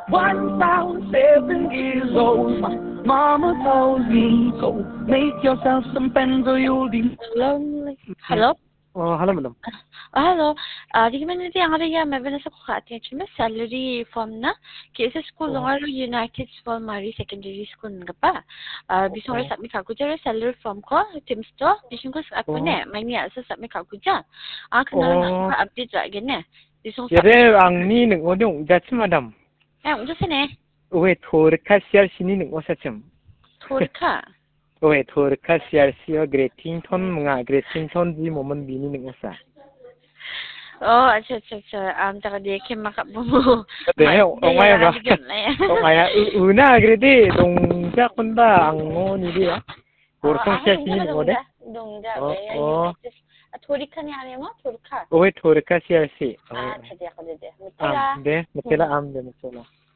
1,007 years old. My mama told me, go make yourself some friends or you'll be lonely. Hello? Hello, madam. Hello. Di man nanti ang ariya may sa ko ati chime salary form na kesa school ngaro United Small Mary Secondary School nga pa. Bisong ra sa mi ka kuja salary form ko Teams to bisong ko sa ako ne may niya sa mi ka kuja. Kana update ra gene. Bisong sa Yare ang ni nung odong that's madam. unsa sene? Uwe thor ka siar sini nung osachim. Thorka. Uwe thor ka siar siyo Gretington mga Gretington di moment bini nung osa. Oh, acha. Taka di kim makabumo. Ongaya ba? Ongaya una grede dong ja kunda ang ngo ni dia. Borsong siya sini nung ode. Dongja. Thorika ni ari mo? Thorka. Uwe thor ka siar si. Acha di ako de. Mutela. De, mutela.